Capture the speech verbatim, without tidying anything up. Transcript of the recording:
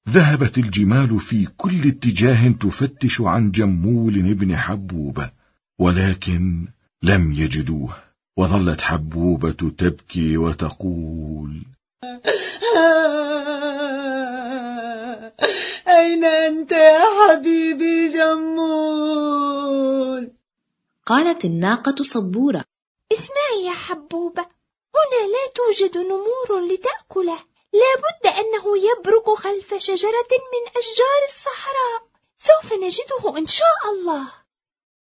ذهبت الجمال في كل اتجاه تفتش عن جمول ابن حبوبة، ولكن لم يجدوه، وظلت حبوبة تبكي وتقول: أين أنت يا حبيبي جمول؟ قالت الناقة صبورة: اسمعي يا حبوبة، هنا لا توجد نمور لتأكله، لابد أنه يبرك خلف شجرة من أشجار الصحراء، سوف نجده إن شاء الله.